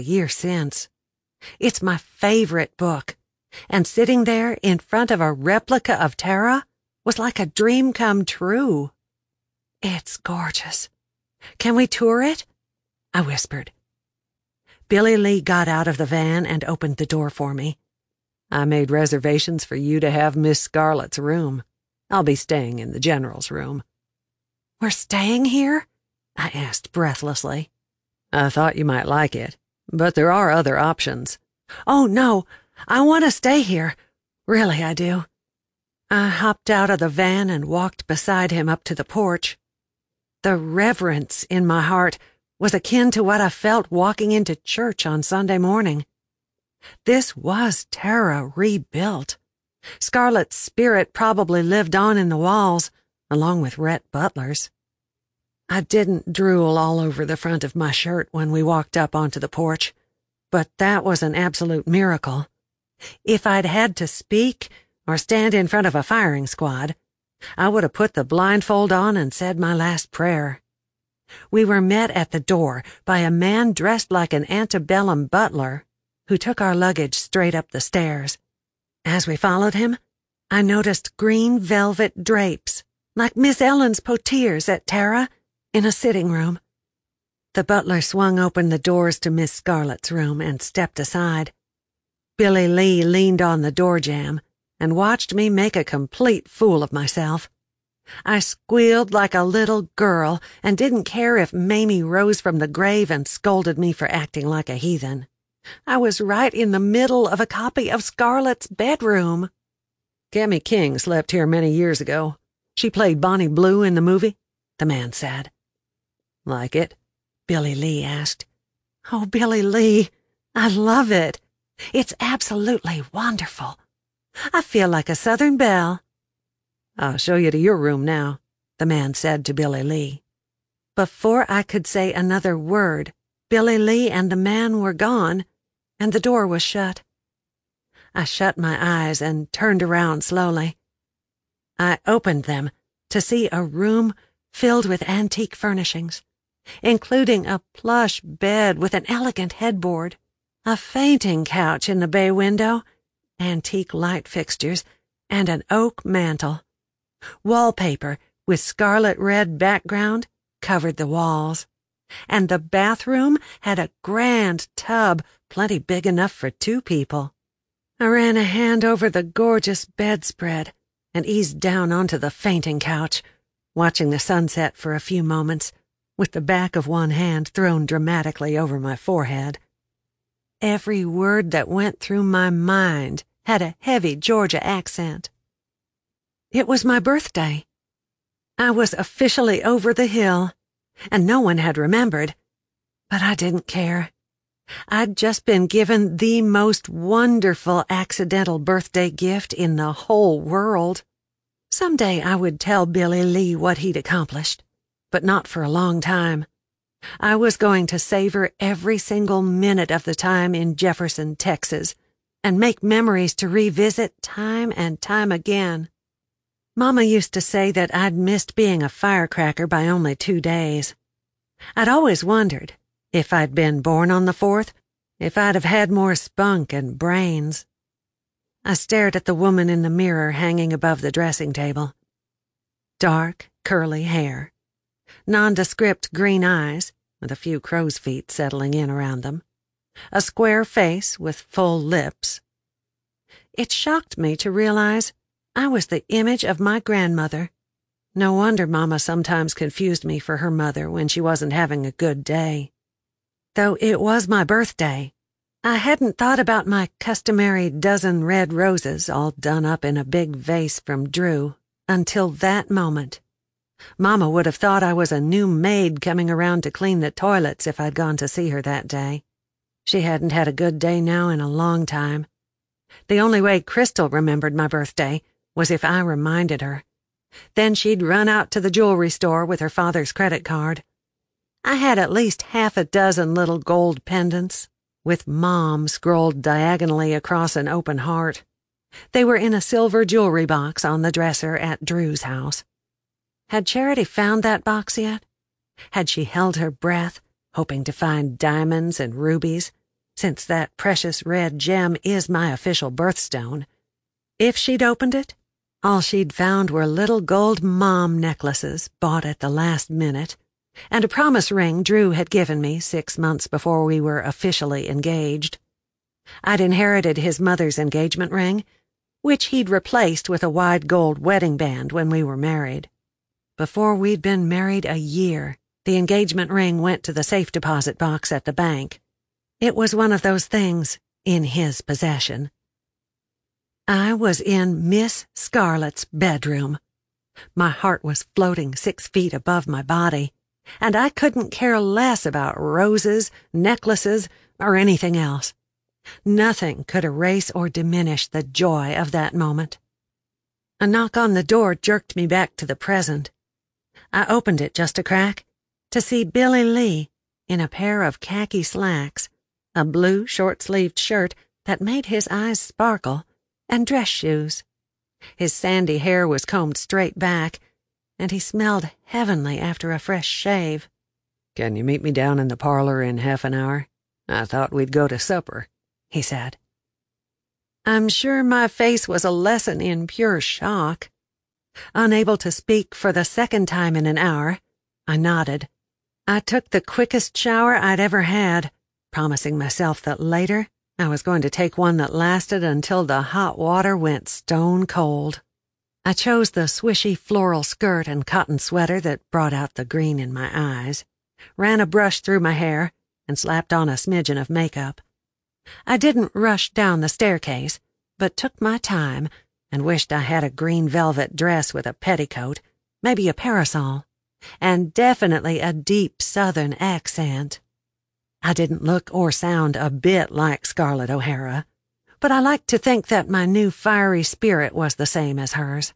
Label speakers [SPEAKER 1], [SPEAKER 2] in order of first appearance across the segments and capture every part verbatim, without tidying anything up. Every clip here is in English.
[SPEAKER 1] a year since. It's my favorite book, and sitting there in front of a replica of Tara was like a dream come true. It's gorgeous. Can we tour it? I whispered. Billy Lee got out of the van and opened the door for me. I made reservations for you to have Miss Scarlett's room. I'll be staying in the general's room. We're staying here? I asked breathlessly. I thought you might like it, but there are other options. Oh, no, I want to stay here. Really, I do. I hopped out of the van and walked beside him up to the porch. The reverence in my heart was akin to what I felt walking into church on Sunday morning. This was Tara rebuilt. Scarlett's spirit probably lived on in the walls, along with Rhett Butler's. I didn't drool all over the front of my shirt when we walked up onto the porch, but that was an absolute miracle. If I'd had to speak or stand in front of a firing squad, I would have put the blindfold on and said my last prayer. We were met at the door by a man dressed like an antebellum butler who took our luggage straight up the stairs. As we followed him, I noticed green velvet drapes, like Miss Ellen's potiers at Tara, in a sitting room. The butler swung open the doors to Miss Scarlett's room and stepped aside. Billy Lee leaned on the door jamb and watched me make a complete fool of myself. I squealed like a little girl and didn't care if Mamie rose from the grave and scolded me for acting like a heathen. I was right in the middle of a copy of Scarlett's bedroom. Cammy King slept here many years ago. She played Bonnie Blue in the movie, the man said. Like it? Billy Lee asked. Oh, Billy Lee, I love it. It's absolutely wonderful. I feel like a Southern belle. I'll show you to your room now, the man said to Billy Lee. Before I could say another word, Billy Lee and the man were gone, and the door was shut. I shut my eyes and turned around slowly. I opened them to see a room filled with antique furnishings, including a plush bed with an elegant headboard, a fainting couch in the bay window, antique light fixtures, and an oak mantel. Wallpaper with scarlet red background covered the walls, and the bathroom had a grand tub plenty big enough for two people. I ran a hand over the gorgeous bedspread and eased down onto the fainting couch, watching the sunset for a few moments, with the back of one hand thrown dramatically over my forehead. Every word that went through my mind had a heavy Georgia accent. It was my birthday. I was officially over the hill, and no one had remembered, but I didn't care. I'd just been given the most wonderful accidental birthday gift in the whole world. Someday I would tell Billy Lee what he'd accomplished, but not for a long time. I was going to savor every single minute of the time in Jefferson, Texas, and make memories to revisit time and time again. Mama used to say that I'd missed being a firecracker by only two days. I'd always wondered, if I'd been born on the fourth, if I'd have had more spunk and brains. I stared at the woman in the mirror hanging above the dressing table. Dark, curly hair, nondescript green eyes, with a few crow's feet settling in around them, a square face with full lips. It shocked me to realize I was the image of my grandmother. No wonder Mama sometimes confused me for her mother when she wasn't having a good day. Though it was my birthday, I hadn't thought about my customary dozen red roses all done up in a big vase from Drew until that moment. Mama would have thought I was a new maid coming around to clean the toilets if I'd gone to see her that day. She hadn't had a good day now in a long time. The only way Crystal remembered my birthday was if I reminded her. Then she'd run out to the jewelry store with her father's credit card. I had at least half a dozen little gold pendants, with Mom scrolled diagonally across an open heart. They were in a silver jewelry box on the dresser at Drew's house. Had Charity found that box yet? Had she held her breath, hoping to find diamonds and rubies, since that precious red gem is my official birthstone. If she'd opened it, all she'd found were little gold mom necklaces bought at the last minute, and a promise ring Drew had given me six months before we were officially engaged. I'd inherited his mother's engagement ring, which he'd replaced with a wide gold wedding band when we were married. Before we'd been married a year, the engagement ring went to the safe deposit box at the bank. It was one of those things in his possession. I was in Miss Scarlett's bedroom. My heart was floating six feet above my body, and I couldn't care less about roses, necklaces, or anything else. Nothing could erase or diminish the joy of that moment. A knock on the door jerked me back to the present. I opened it just a crack to see Billy Lee in a pair of khaki slacks, a blue short-sleeved shirt that made his eyes sparkle, and dress shoes. His sandy hair was combed straight back, and he smelled heavenly after a fresh shave. "Can you meet me down in the parlor in half an hour? I thought we'd go to supper," he said. I'm sure my face was a lesson in pure shock. Unable to speak for the second time in an hour, I nodded. I took the quickest shower I'd ever had, promising myself that later I was going to take one that lasted until the hot water went stone cold. I chose the swishy floral skirt and cotton sweater that brought out the green in my eyes, ran a brush through my hair, and slapped on a smidgen of makeup. I didn't rush down the staircase, but took my time and wished I had a green velvet dress with a petticoat, maybe a parasol, and definitely a deep southern accent. I didn't look or sound a bit like Scarlett O'Hara, but I liked to think that my new fiery spirit was the same as hers.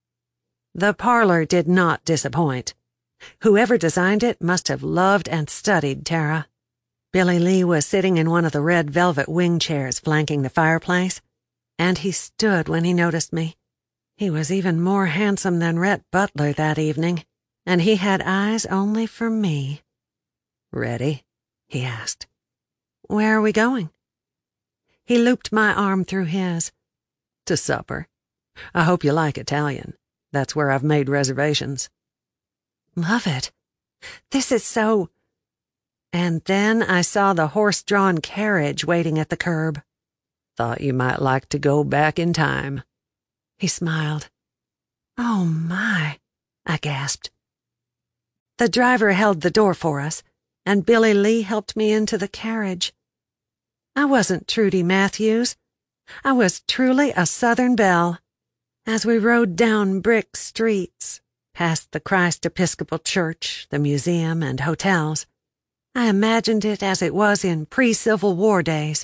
[SPEAKER 1] The parlor did not disappoint. Whoever designed it must have loved and studied Tara. Billy Lee was sitting in one of the red velvet wing chairs flanking the fireplace, and he stood when he noticed me. He was even more handsome than Rhett Butler that evening, and he had eyes only for me. "Ready?" he asked. "Where are we going?" He looped my arm through his. "To supper. I hope you like Italian. That's where I've made reservations." "Love it. This is so—" And then I saw the horse-drawn carriage waiting at the curb. "Thought you might like to go back in time." He smiled. "Oh, my," I gasped. The driver held the door for us, and Billy Lee helped me into the carriage. I wasn't Trudy Matthews. I was truly a Southern belle. As we rode down brick streets, past the Christ Episcopal Church, the museum, and hotels, I imagined it as it was in pre-Civil War days.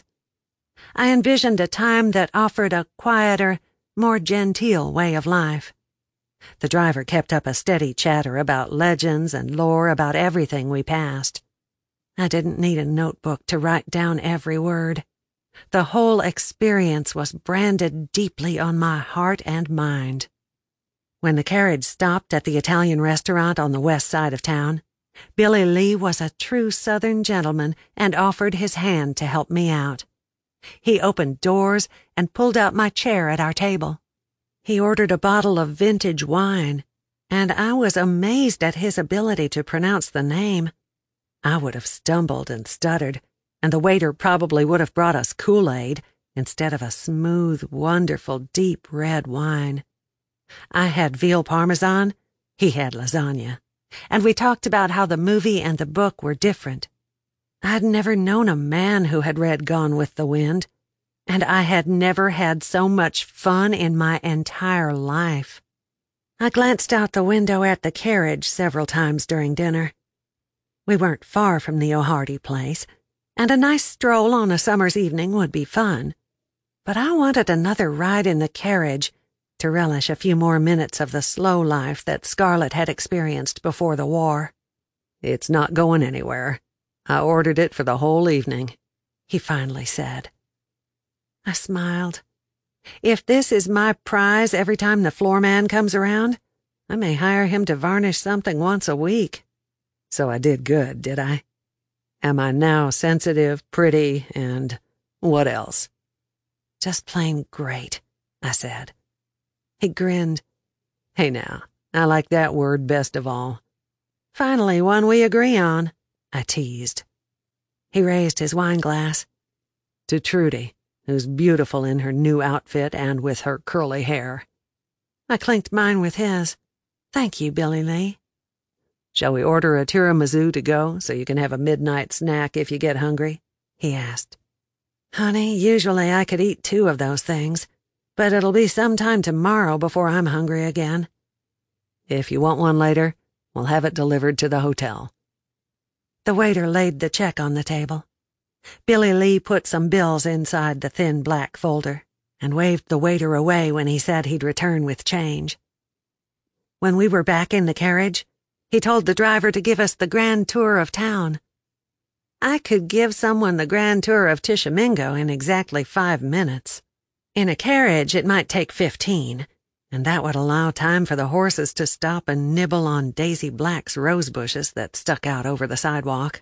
[SPEAKER 1] I envisioned a time that offered a quieter, more genteel way of life. The driver kept up a steady chatter about legends and lore about everything we passed. I didn't need a notebook to write down every word. The whole experience was branded deeply on my heart and mind. When the carriage stopped at the Italian restaurant on the west side of town, Billy Lee was a true Southern gentleman and offered his hand to help me out. He opened doors and pulled out my chair at our table. He ordered a bottle of vintage wine, and I was amazed at his ability to pronounce the name. I would have stumbled and stuttered, and the waiter probably would have brought us Kool-Aid instead of a smooth, wonderful, deep red wine. I had veal parmesan, he had lasagna, and we talked about how the movie and the book were different. I'd never known a man who had read Gone with the Wind, and I had never had so much fun in my entire life. I glanced out the window at the carriage several times during dinner. We weren't far from the O'Hardy place, and a nice stroll on a summer's evening would be fun. But I wanted another ride in the carriage to relish a few more minutes of the slow life that Scarlett had experienced before the war. "It's not going anywhere. I ordered it for the whole evening," he finally said. I smiled. If this is my prize every time the floor man comes around, I may hire him to varnish something once a week. So I did good, did I? Am I now sensitive, pretty, and what else?" "Just plain great," I said. He grinned. "Hey now, I like that word best of all." "Finally one we agree on," I teased. He raised his wine glass. "To Trudy, who's beautiful in her new outfit and with her curly hair." I clinked mine with his. "Thank you, Billy Lee." "Shall we order a tiramisu to go so you can have a midnight snack if you get hungry?" he asked. "Honey, usually I could eat two of those things, but it'll be some time tomorrow before I'm hungry again." "If you want one later, we'll have it delivered to the hotel." The waiter laid the check on the table. Billy Lee put some bills inside the thin black folder and waved the waiter away when he said he'd return with change. When we were back in the carriage, he told the driver to give us the grand tour of town. I could give someone the grand tour of Tishomingo in exactly five minutes. In a carriage, it might take fifteen, and that would allow time for the horses to stop and nibble on Daisy Black's rose bushes that stuck out over the sidewalk.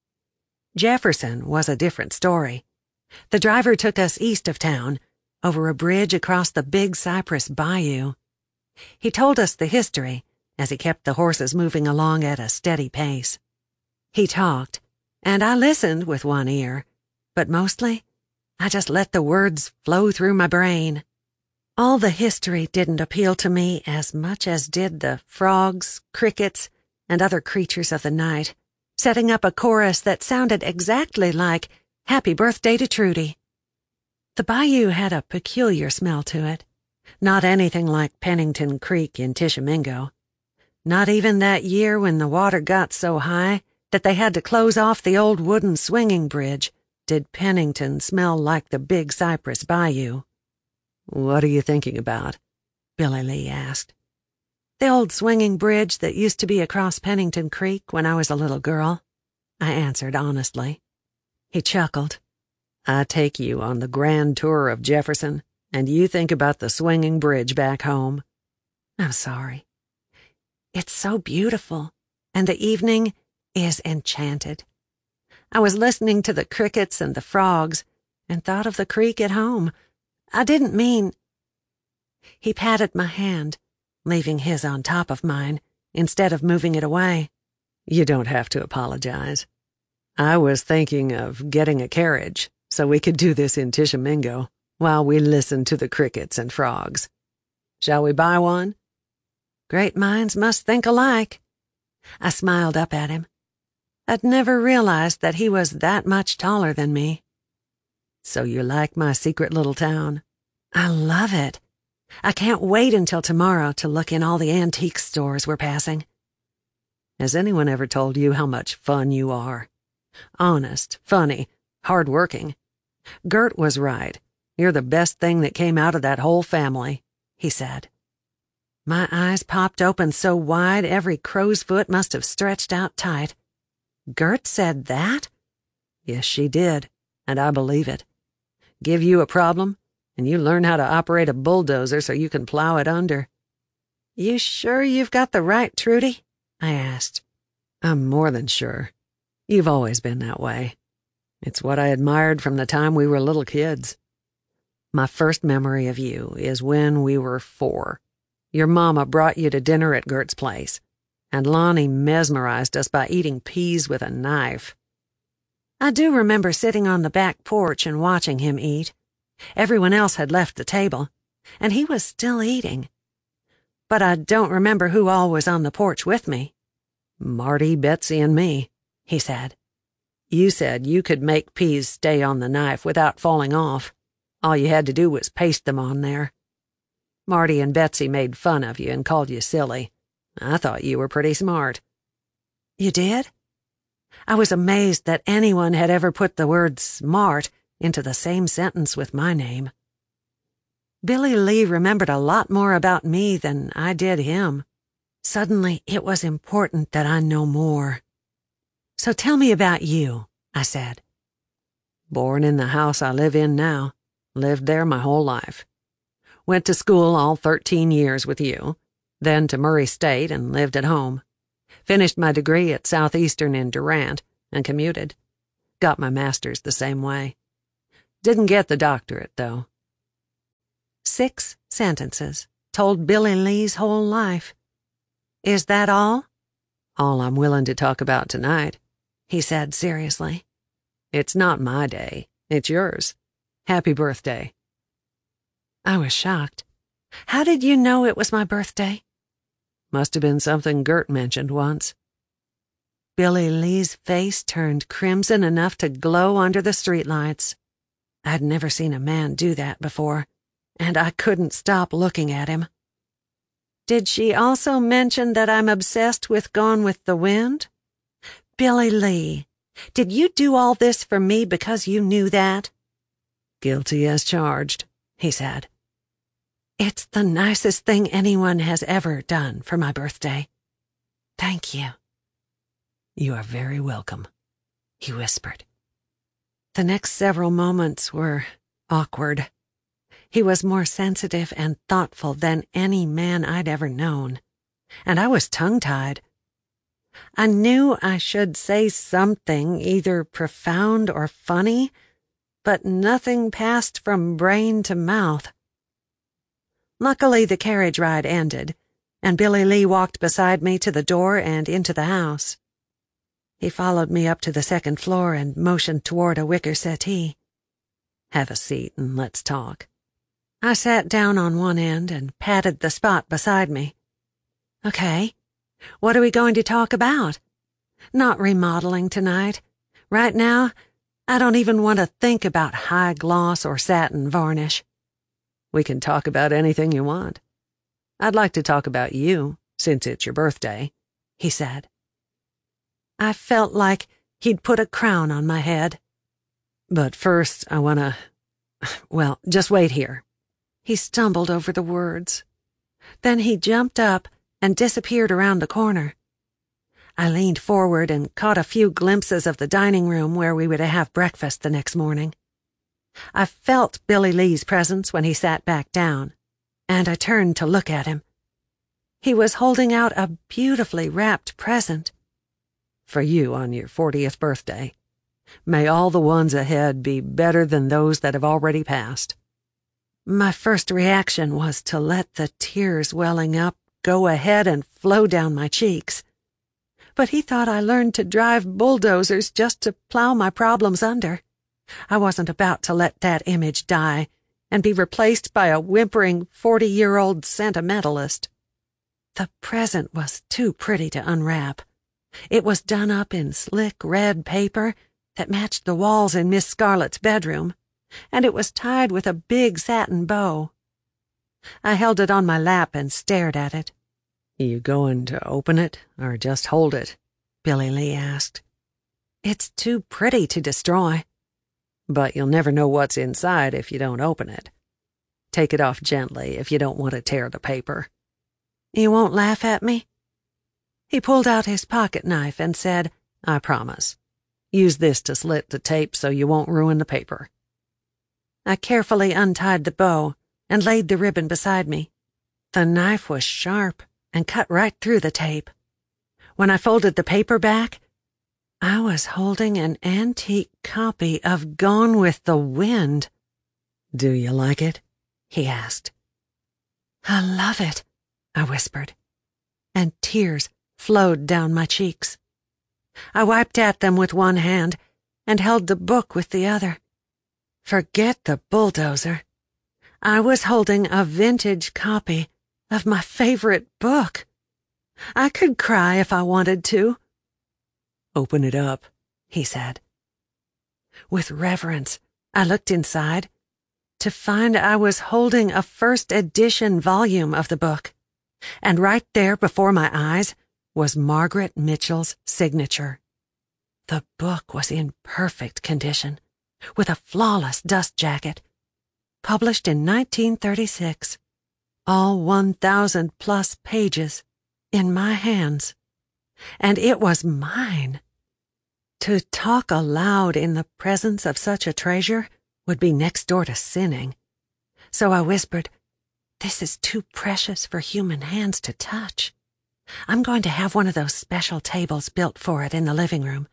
[SPEAKER 1] Jefferson was a different story. The driver took us east of town, over a bridge across the Big Cypress Bayou. He told us the history, as he kept the horses moving along at a steady pace. He talked, and I listened with one ear, but mostly I just let the words flow through my brain. All the history didn't appeal to me as much as did the frogs, crickets, and other creatures of the night, setting up a chorus that sounded exactly like "Happy Birthday to Trudy." The bayou had a peculiar smell to it, not anything like Pennington Creek in Tishomingo. Not even that year when the water got so high that they had to close off the old wooden swinging bridge did Pennington smell like the Big Cypress Bayou. "What are you thinking about?" Billy Lee asked. "The old swinging bridge that used to be across Pennington Creek when I was a little girl," I answered honestly. He chuckled. "I take you on the grand tour of Jefferson, and you think about the swinging bridge back home." "I'm sorry. It's so beautiful, and the evening is enchanted. I was listening to the crickets and the frogs and thought of the creek at home. I didn't mean—" He patted my hand, leaving his on top of mine, instead of moving it away. "You don't have to apologize. I was thinking of getting a carriage so we could do this in Tishomingo while we listen to the crickets and frogs. Shall we buy one?" Great minds must think alike. I smiled up at him. I'd never realized that he was that much taller than me. "So you like my secret little town?" "I love it. I can't wait until tomorrow to look in all the antique stores we're passing." "Has anyone ever told you how much fun you are? Honest, funny, hard-working. Gert was right. You're the best thing that came out of that whole family," he said. My eyes popped open so wide every crow's foot must have stretched out tight. Gert said that? Yes, she did, and I believe it. Give you a problem, and you learn how to operate a bulldozer so you can plow it under. "You sure you've got the right Trudy?" I asked. "I'm more than sure. You've always been that way. It's what I admired from the time we were little kids. My first memory of you is when we were four. Your mama brought you to dinner at Gert's place, and Lonnie mesmerized us by eating peas with a knife." I do remember sitting on the back porch and watching him eat. Everyone else had left the table, and he was still eating. But I don't remember who all was on the porch with me. "Marty, Betsy, and me," he said. "You said you could make peas stay on the knife without falling off. All you had to do was paste them on there. Marty and Betsy made fun of you and called you silly. I thought you were pretty smart." "You did?" I was amazed that anyone had ever put the word smart into the same sentence with my name. Billy Lee remembered a lot more about me than I did him. Suddenly, it was important that I know more. "So tell me about you," I said. "Born in the house I live in now. Lived there my whole life. Went to school all thirteen years with you, then to Murray State and lived at home. Finished my degree at Southeastern in Durant, and commuted. Got my master's the same way. Didn't get the doctorate, though. Six sentences told Billy Lee's whole life. Is that all? All I'm willing to talk about tonight, he said seriously. It's not my day. It's yours. Happy birthday. I was shocked. How did you know it was my birthday? Must have been something Gert mentioned once. Billy Lee's face turned crimson enough to glow under the streetlights. I'd never seen a man do that before, and I couldn't stop looking at him. Did she also mention that I'm obsessed with Gone with the Wind? Billy Lee, did you do all this for me because you knew that? Guilty as charged, he said. It's the nicest thing anyone has ever done for my birthday. Thank you. You are very welcome, he whispered. The next several moments were awkward. He was more sensitive and thoughtful than any man I'd ever known, and I was tongue-tied. I knew I should say something, either profound or funny, but nothing passed from brain to mouth. Luckily, the carriage ride ended, and Billy Lee walked beside me to the door and into the house. He followed me up to the second floor and motioned toward a wicker settee. Have a seat and let's talk. I sat down on one end and patted the spot beside me. Okay, what are we going to talk about? Not remodeling tonight. Right now, I don't even want to think about high gloss or satin varnish. We can talk about anything you want. I'd like to talk about you, since it's your birthday, he said. I felt like he'd put a crown on my head. But first, I want to... Well, just wait here. He stumbled over the words. Then he jumped up and disappeared around the corner. I leaned forward and caught a few glimpses of the dining room where we were to have breakfast the next morning. I felt Billy Lee's presence when he sat back down, and I turned to look at him. He was holding out a beautifully wrapped present. For you on your fortieth birthday. May all the ones ahead be better than those that have already passed. My first reaction was to let the tears welling up go ahead and flow down my cheeks. But he thought I learned to drive bulldozers just to plow my problems under. I wasn't about to let that image die and be replaced by a whimpering forty-year-old sentimentalist. The present was too pretty to unwrap. It was done up in slick red paper that matched the walls in Miss Scarlett's bedroom, and it was tied with a big satin bow. I held it on my lap and stared at it. You going to open it, or just hold it? Billy Lee asked. It's too pretty to destroy. But you'll never know what's inside if you don't open it. Take it off gently if you don't want to tear the paper. You won't laugh at me? He pulled out his pocket knife and said, I promise. Use this to slit the tape so you won't ruin the paper. I carefully untied the bow and laid the ribbon beside me. The knife was sharp and cut right through the tape. When I folded the paper back, I was holding an antique copy of Gone with the Wind. Do you like it? He asked. I love it, I whispered, and tears flowed down my cheeks. I wiped at them with one hand and held the book with the other. Forget the bulldozer. I was holding a vintage copy of my favorite book. I could cry if I wanted to. Open it up, he said. With reverence, I looked inside to find I was holding a first edition volume of the book, and right there before my eyes was Margaret Mitchell's signature. The book was in perfect condition, with a flawless dust jacket. Published in nineteen thirty-six. All one thousand plus pages in my hands. And it was mine. To talk aloud in the presence of such a treasure would be next door to sinning. So I whispered, This is too precious for human hands to touch. I'm going to have one of those special tables built for it in the living room.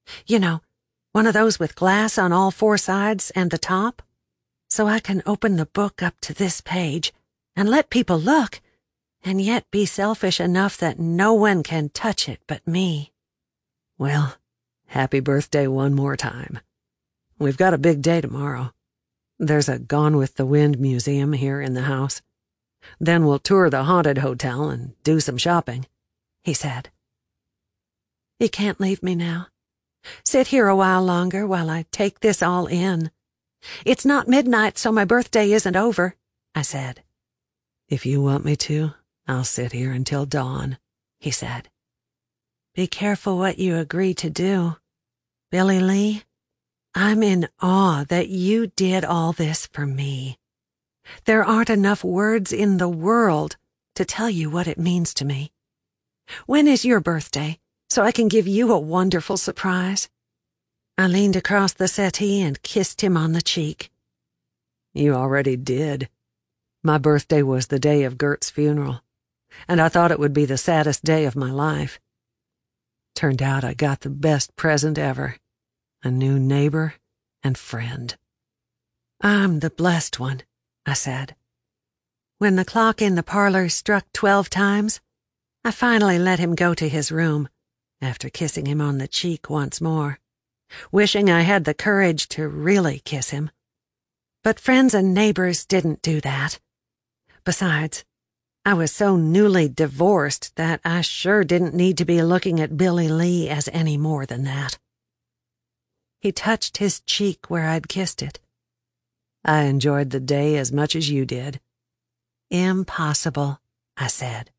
[SPEAKER 1] You know, one of those with glass on all four sides and the top, so I can open the book up to this page and let people look, and yet be selfish enough that no one can touch it but me. Well, happy birthday one more time. We've got a big day tomorrow. There's a Gone with the Wind museum here in the house. Then we'll tour the haunted hotel and do some shopping, he said. You can't leave me now. Sit here a while longer while I take this all in. It's not midnight, so my birthday isn't over, I said. If you want me to, I'll sit here until dawn, he said. Be careful what you agree to do. Billy Lee, I'm in awe that you did all this for me. There aren't enough words in the world to tell you what it means to me. When is your birthday, so I can give you a wonderful surprise? I leaned across the settee and kissed him on the cheek. You already did. My birthday was the day of Gert's funeral, and I thought it would be the saddest day of my life. Turned out I got the best present ever, a new neighbor and friend. I'm the blessed one, I said. When the clock in the parlor struck twelve times, I finally let him go to his room, after kissing him on the cheek once more, wishing I had the courage to really kiss him. But friends and neighbors didn't do that. Besides, I was so newly divorced that I sure didn't need to be looking at Billy Lee as any more than that. He touched his cheek where I'd kissed it. I enjoyed the day as much as you did. Impossible, I said.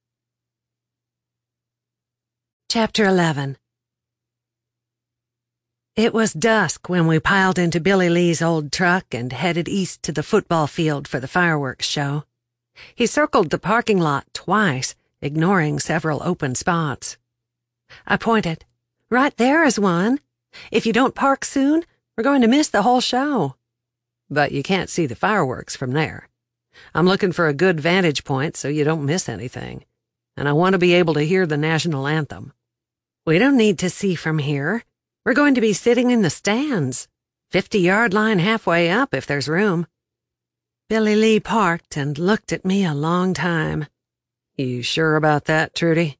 [SPEAKER 1] Chapter eleven. It was dusk when we piled into Billy Lee's old truck and headed east to the football field for the fireworks show. He circled the parking lot twice, ignoring several open spots. I pointed. Right there is one. If you don't park soon, we're going to miss the whole show. But you can't see the fireworks from there. I'm looking for a good vantage point so you don't miss anything. And I want to be able to hear the national anthem. We don't need to see from here. We're going to be sitting in the stands. Fifty-yard line halfway up if there's room. Billy Lee parked and looked at me a long time. You sure about that, Trudy?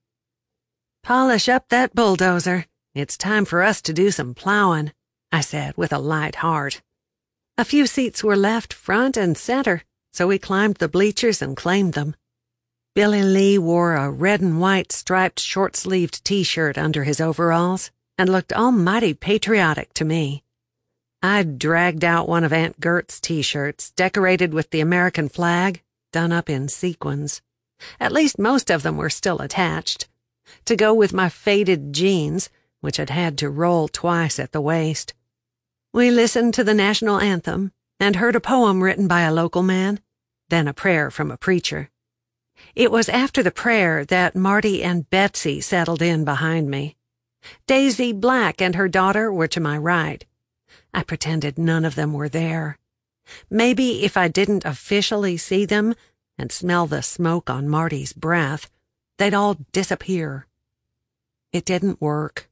[SPEAKER 1] Polish up that bulldozer. It's time for us to do some plowing, I said with a light heart. A few seats were left front and center, so we climbed the bleachers and claimed them. Billy Lee wore a red and white striped short-sleeved t-shirt under his overalls and looked almighty patriotic to me. I'd dragged out one of Aunt Gert's t-shirts, decorated with the American flag, done up in sequins. At least most of them were still attached, to go with my faded jeans, which had had to roll twice at the waist. We listened to the national anthem and heard a poem written by a local man, then a prayer from a preacher. It was after the prayer that Marty and Betsy settled in behind me. Daisy Black and her daughter were to my right. I pretended none of them were there. Maybe if I didn't officially see them and smell the smoke on Marty's breath, they'd all disappear. It didn't work.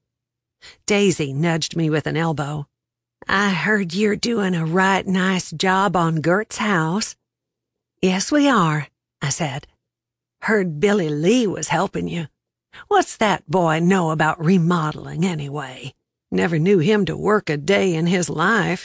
[SPEAKER 1] Daisy nudged me with an elbow. I heard you're doing a right nice job on Gert's house. Yes, we are, I said. Heard Billy Lee was helping you. What's that boy know about remodeling anyway? Never knew him to work a day in his life.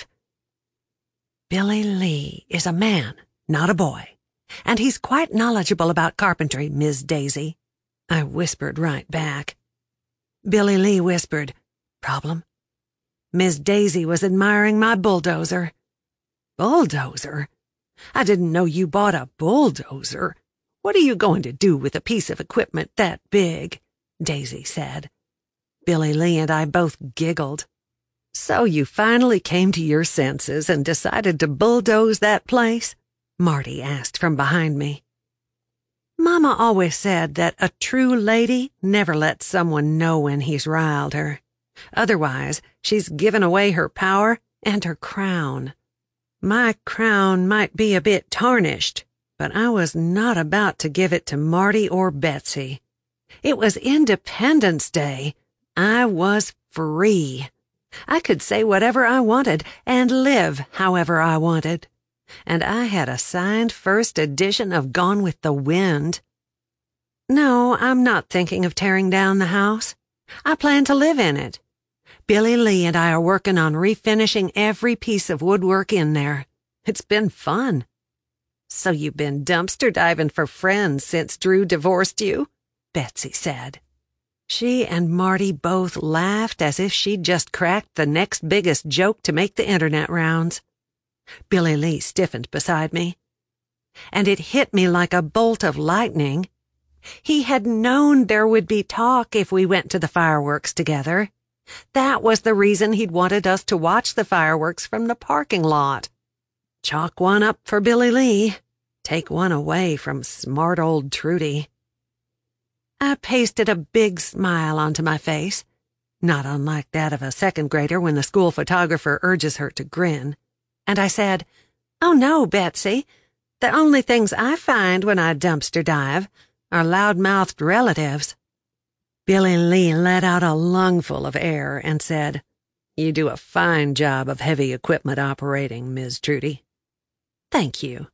[SPEAKER 1] Billy Lee is a man, not a boy, and he's quite knowledgeable about carpentry, Miss Daisy. I whispered right back. Billy Lee whispered, Problem? Miss Daisy was admiring my bulldozer. Bulldozer? I didn't know you bought a bulldozer. What are you going to do with a piece of equipment that big? Daisy said. Billy Lee and I both giggled. So you finally came to your senses and decided to bulldoze that place? Marty asked from behind me. Mama always said that a true lady never lets someone know when he's riled her. Otherwise, she's given away her power and her crown. My crown might be a bit tarnished, but I was not about to give it to Marty or Betsy. It was Independence Day. I was free. I could say whatever I wanted and live however I wanted. And I had a signed first edition of Gone with the Wind. No, I'm not thinking of tearing down the house. I plan to live in it. Billy Lee and I are working on refinishing every piece of woodwork in there. It's been fun. So you've been dumpster diving for friends since Drew divorced you? Betsy said. She and Marty both laughed as if she'd just cracked the next biggest joke to make the internet rounds. Billy Lee stiffened beside me. And it hit me like a bolt of lightning. He had known there would be talk if we went to the fireworks together. That was the reason he'd wanted us to watch the fireworks from the parking lot. Chalk one up for Billy Lee. Take one away from smart old Trudy. I pasted a big smile onto my face, not unlike that of a second grader when the school photographer urges her to grin, and I said, "Oh no, Betsy. The only things I find when I dumpster dive are loud-mouthed relatives." Billy Lee let out a lungful of air and said, "You do a fine job of heavy equipment operating, Miz Trudy." "Thank you."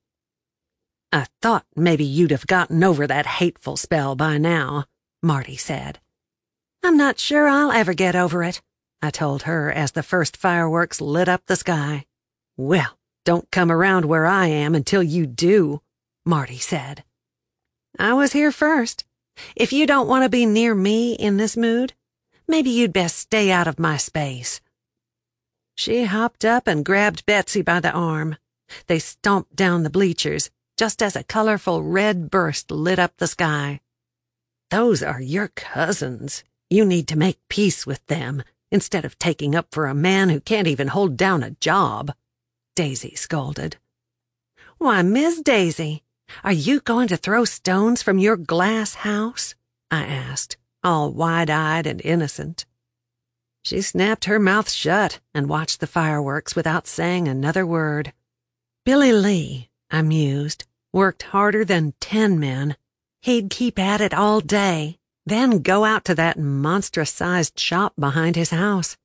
[SPEAKER 1] "I thought maybe you'd have gotten over that hateful spell by now," Marty said. "I'm not sure I'll ever get over it," I told her as the first fireworks lit up the sky. "Well, don't come around where I am until you do," Marty said. "I was here first. If you don't want to be near me in this mood, maybe you'd best stay out of my space." She hopped up and grabbed Betsy by the arm. They stomped down the bleachers, just as a colorful red burst lit up the sky. "Those are your cousins. You need to make peace with them, instead of taking up for a man who can't even hold down a job," Daisy scolded. "Why, Miss Daisy, are you going to throw stones from your glass house?" I asked, all wide-eyed and innocent. She snapped her mouth shut and watched the fireworks without saying another word. Billy Lee, I mused, worked harder than ten men. He'd keep at it all day, then go out to that monstrous-sized shop behind his house.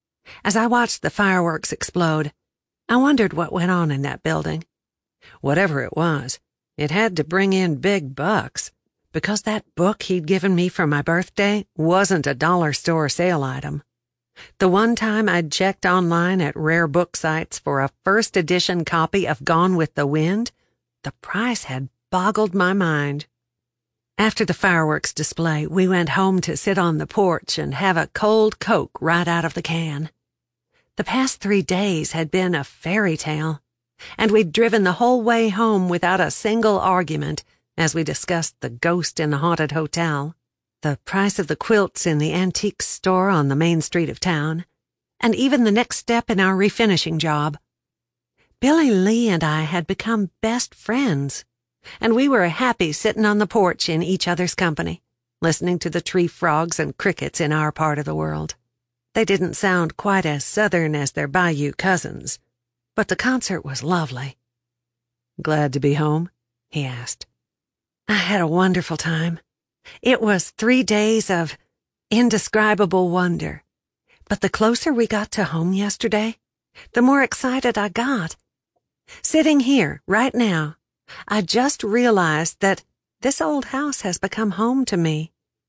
[SPEAKER 1] As I watched the fireworks explode, I wondered what went on in that building. Whatever it was, it had to bring in big bucks, because that book he'd given me for my birthday wasn't a dollar store sale item. The one time I'd checked online at rare book sites for a first edition copy of Gone with the Wind, the price had boggled my mind. After the fireworks display, we went home to sit on the porch and have a cold Coke right out of the can. The past three days had been a fairy tale, and we'd driven the whole way home without a single argument as we discussed the ghost in the haunted hotel, the price of the quilts in the antique store on the main street of town, and even the next step in our refinishing job. Billy Lee and I had become best friends, and we were happy sitting on the porch in each other's company, listening to the tree frogs and crickets in our part of the world. They didn't sound quite as southern as their Bayou cousins, but the concert was lovely. "Glad to be home?" he asked. I had a wonderful time. It was three days of indescribable wonder, but the closer we got to home yesterday, the more excited I got. Sitting here, right now, I just realized that this old house has become home to me.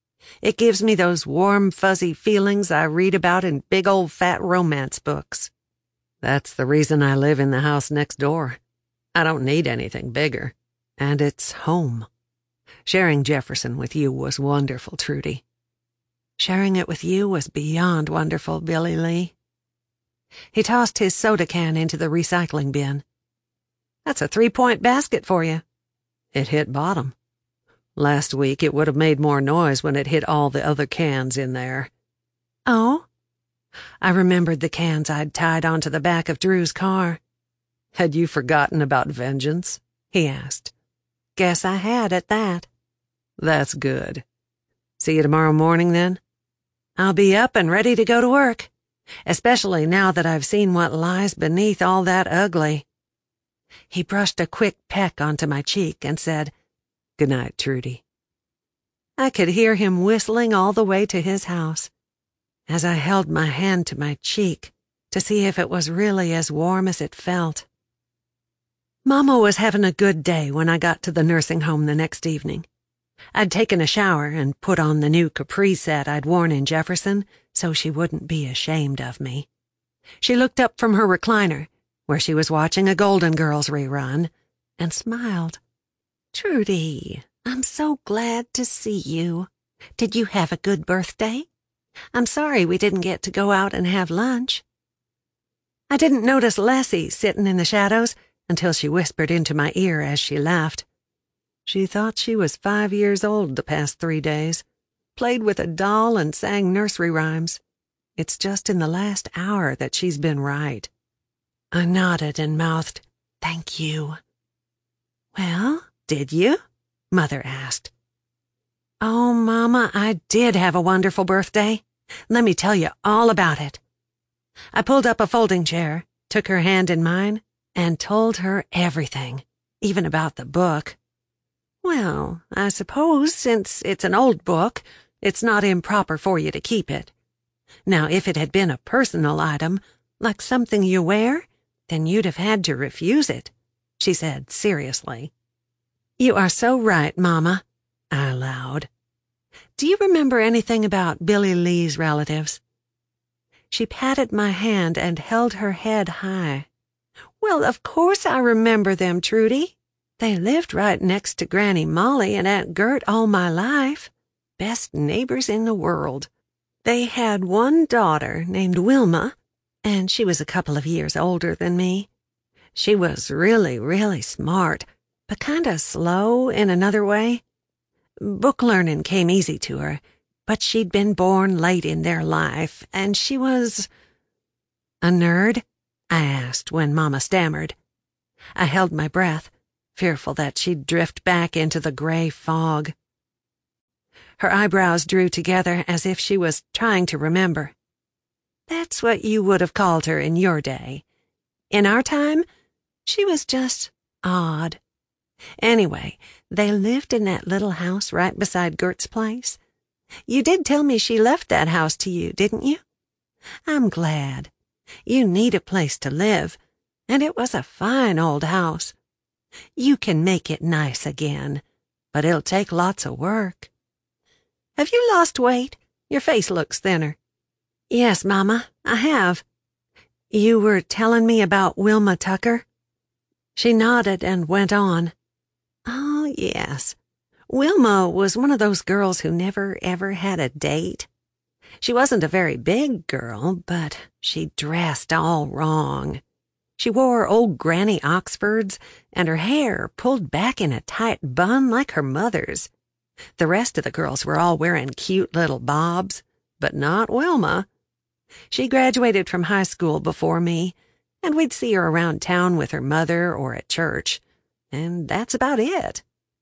[SPEAKER 1] It gives me those warm, fuzzy feelings I read about in big old fat romance books. That's the reason I live in the house next door. I don't need anything bigger, and it's home. Sharing Jefferson with you was wonderful, Trudy. Sharing it with you was beyond wonderful, Billy Lee. He tossed his soda can into the recycling bin. That's a three-point basket for you. It hit bottom. Last week it would have made more noise when it hit all the other cans in there. Oh? I remembered the cans I'd tied onto the back of Drew's car. Had you forgotten about vengeance? He asked. Guess I had at that. That's good. See you tomorrow morning, then? I'll be up and ready to go to work, especially now that I've seen what lies beneath all that ugly. He brushed a quick peck onto my cheek and said, "Good night, Trudy." I could hear him whistling all the way to his house. as I held my hand to my cheek to see if it was really as warm as it felt. Mama was having a good day when I got to the nursing home the next evening. I'd taken a shower and put on the new capri set I'd worn in Jefferson so she wouldn't be ashamed of me. She looked up from her recliner, where she was watching a Golden Girls rerun, and smiled. "Trudy, I'm so glad to see you. Did you have a good birthday? I'm sorry we didn't get to go out and have lunch." I didn't notice Lessie sitting in the shadows until she whispered into my ear as she laughed. She thought she was five years old the past three days, played with a doll and sang nursery rhymes. It's just in the last hour that she's been right. I nodded and mouthed, "Thank you." "Well, did you?" Mother asked. "Oh, Mama, I did have a wonderful birthday. Let me tell you all about it." I pulled up a folding chair, took her hand in mine, and told her everything, even about the book. "Well, I suppose since it's an old book, it's not improper for you to keep it. Now, if it had been a personal item, like something you wear, then you'd have had to refuse it," she said seriously. "You are so right, Mama," I allowed. "Do you remember anything about Billy Lee's relatives?" She patted my hand and held her head high. "Well, of course I remember them, Trudy. They lived right next to Granny Molly and Aunt Gert all my life. Best neighbors in the world. They had one daughter named Wilma, and she was a couple of years older than me. She was really, really smart, but kinda slow in another way. Book learning came easy to her, but she'd been born late in their life, and she was—" "A nerd?" I asked when Mama stammered. I held my breath, fearful that she'd drift back into the gray fog. Her eyebrows drew together as if she was trying to remember. "That's what you would have called her in your day. In our time, she was just odd. Anyway, they lived in that little house right beside Gert's place. You did tell me she left that house to you, didn't you? I'm glad. You need a place to live, and it was a fine old house. You can make it nice again, but it'll take lots of work. Have you lost weight? Your face looks thinner." "Yes, Mama, I have. You were telling me about Wilma Tucker?" She nodded and went on. "Oh, yes. Wilma was one of those girls who never ever had a date. She wasn't a very big girl, but she dressed all wrong. She wore old Granny Oxfords, and her hair pulled back in a tight bun like her mother's. The rest of the girls were all wearing cute little bobs, but not Wilma. She graduated from high school before me, and we'd see her around town with her mother or at church, and that's about it."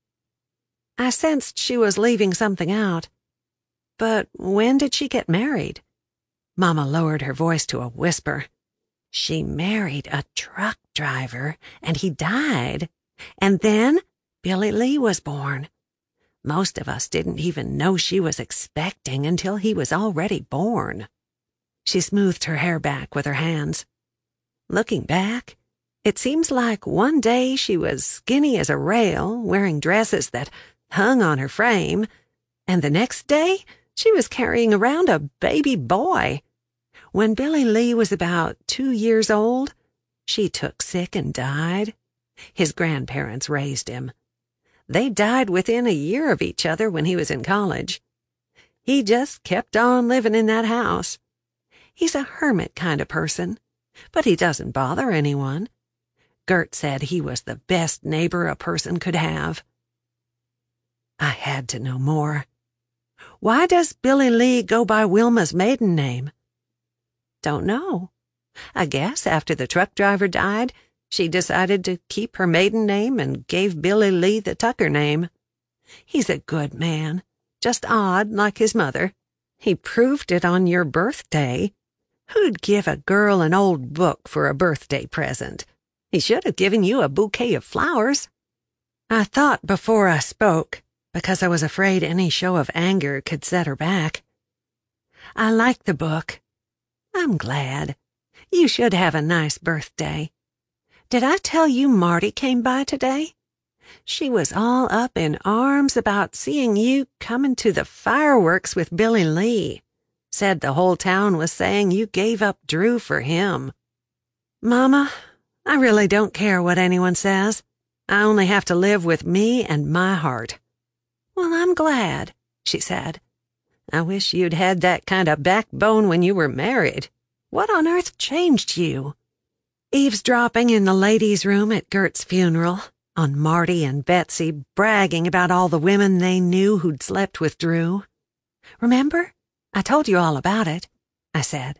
[SPEAKER 1] I sensed she was leaving something out. "But when did she get married?" Mama lowered her voice to a whisper. "She married a truck driver, and he died. And then Billy Lee was born. Most of us didn't even know she was expecting until he was already born." She smoothed her hair back with her hands. "Looking back, it seems like one day she was skinny as a rail, wearing dresses that hung on her frame, and the next day she was carrying around a baby boy. When Billy Lee was about two years old, she took sick and died. His grandparents raised him. They died within a year of each other when he was in college. He just kept on living in that house. He's a hermit kind of person, but he doesn't bother anyone. Gert said he was the best neighbor a person could have." I had to know more. "Why does Billy Lee go by Wilma's maiden name?" "Don't know. I guess after the truck driver died, she decided to keep her maiden name and gave Billy Lee the Tucker name. He's a good man, just odd like his mother. He proved it on your birthday. Who'd give a girl an old book for a birthday present? He should have given you a bouquet of flowers." I thought before I spoke, because I was afraid any show of anger could set her back. I like the book. I'm glad. You should have a nice birthday. Did I tell you Marty came by today? She was all up in arms about seeing you coming to the fireworks with Billy Lee. Said the whole town was saying you gave up Drew for him. Mama, I really don't care what anyone says. I only have to live with me and my heart. Well, I'm glad, she said. I wish you'd had that kind of backbone when you were married. What on earth changed you? Eavesdropping in the ladies' room at Gert's funeral, on Marty and Betsy bragging about all the women they knew who'd slept with Drew. Remember? I told you all about it, I said.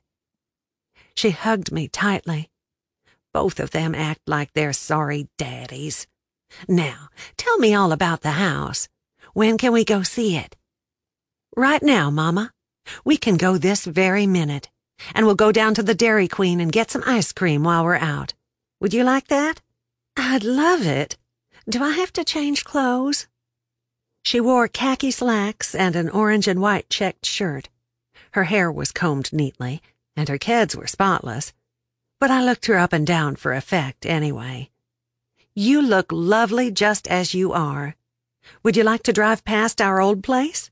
[SPEAKER 1] She hugged me tightly. Both of them act like they're sorry daddies. Now, tell me all about the house. When can we go see it? Right now, Mama. We can go this very minute. And we'll go down to the Dairy Queen and get some ice cream while we're out. Would you like that? I'd love it. Do I have to change clothes? She wore khaki slacks and an orange and white checked shirt. Her hair was combed neatly, and her kids were spotless. But I looked her up and down for effect anyway. You look lovely just as you are. Would you like to drive past our old place?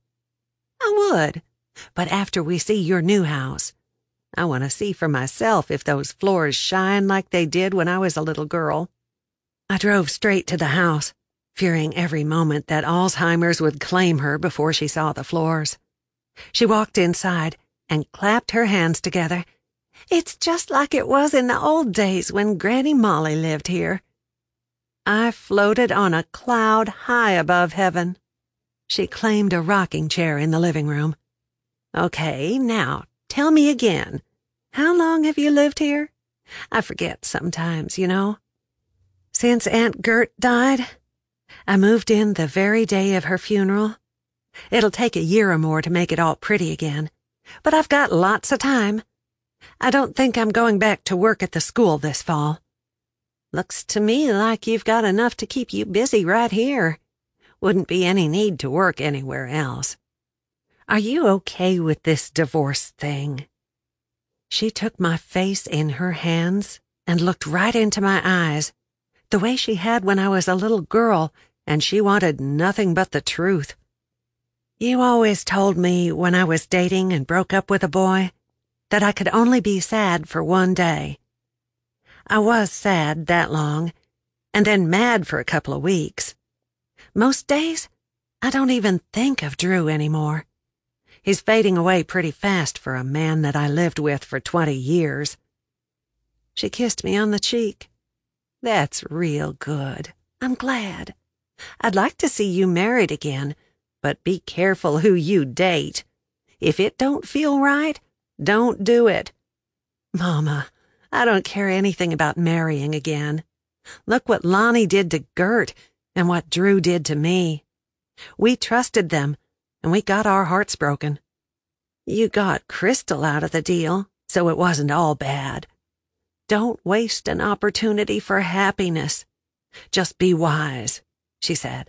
[SPEAKER 1] I would, but after we see your new house. I want to see for myself if those floors shine like they did when I was a little girl. I drove straight to the house, fearing every moment that Alzheimer's would claim her before she saw the floors. She walked inside and clapped her hands together. It's just like it was in the old days when Granny Molly lived here. I floated on a cloud high above heaven. She claimed a rocking chair in the living room. Okay, now, tell me again. How long have you lived here? I forget sometimes, you know. Since Aunt Gert died. I moved in the very day of her funeral. It'll take a year or more to make it all pretty again, but I've got lots of time. I don't think I'm going back to work at the school this fall. Looks to me like you've got enough to keep you busy right here. Wouldn't be any need to work anywhere else. Are you okay with this divorce thing? She took my face in her hands and looked right into my eyes, the way she had when I was a little girl and she wanted nothing but the truth. You always told me when I was dating and broke up with a boy that I could only be sad for one day. I was sad that long, and then mad for a couple of weeks. Most days, I don't even think of Drew anymore. He's fading away pretty fast for a man that I lived with for twenty years. She kissed me on the cheek. That's real good. I'm glad. I'd like to see you married again, but be careful who you date. If it don't feel right, don't do it. Mama, I don't care anything about marrying again. Look what Lonnie did to Gert and what Drew did to me. We trusted them, and we got our hearts broken. You got Crystal out of the deal, so it wasn't all bad. Don't waste an opportunity for happiness. Just be wise, she said.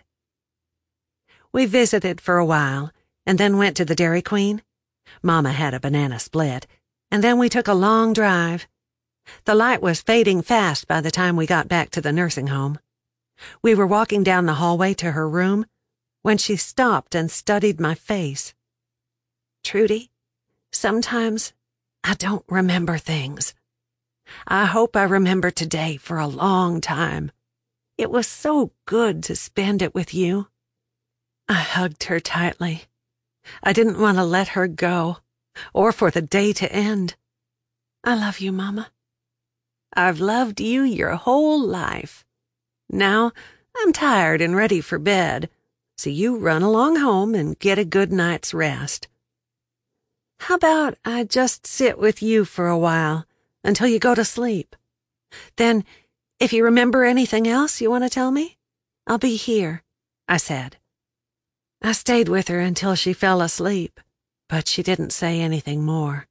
[SPEAKER 1] We visited for a while, and then went to the Dairy Queen. Mama had a banana split, and then we took a long drive. The light was fading fast by the time we got back to the nursing home. We were walking down the hallway to her room when she stopped and studied my face. Trudy, sometimes I don't remember things. I hope I remember today for a long time. It was so good to spend it with you. I hugged her tightly. I didn't want to let her go, or for the day to end. I love you, Mama. I've loved you your whole life. Now, I'm tired and ready for bed, so you run along home and get a good night's rest. How about I just sit with you for a while until you go to sleep? Then, if you remember anything else you want to tell me, I'll be here, I said. I stayed with her until she fell asleep, but she didn't say anything more.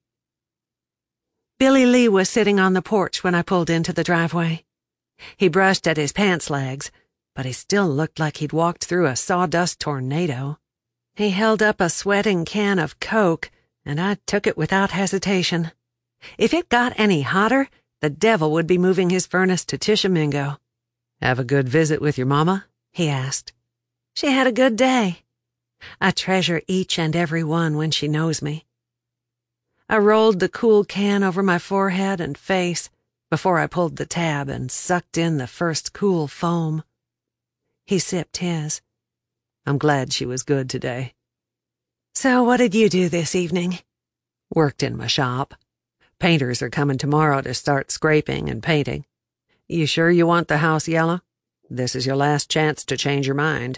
[SPEAKER 1] Billy Lee was sitting on the porch when I pulled into the driveway. He brushed at his pants legs, but he still looked like he'd walked through a sawdust tornado. He held up a sweating can of Coke and I took it without hesitation. If it got any hotter, the devil would be moving his furnace to Tishomingo. "Have a good visit with your mama?" he asked. "She had a good day. I treasure each and every one when she knows me." I rolled the cool can over my forehead and face before I pulled the tab and sucked in the first cool foam. He sipped his. "I'm glad she was good today." "So what did you do this evening?" "Worked in my shop. Painters are coming tomorrow to start scraping and painting. You sure you want the house yellow? This is your last chance to change your mind."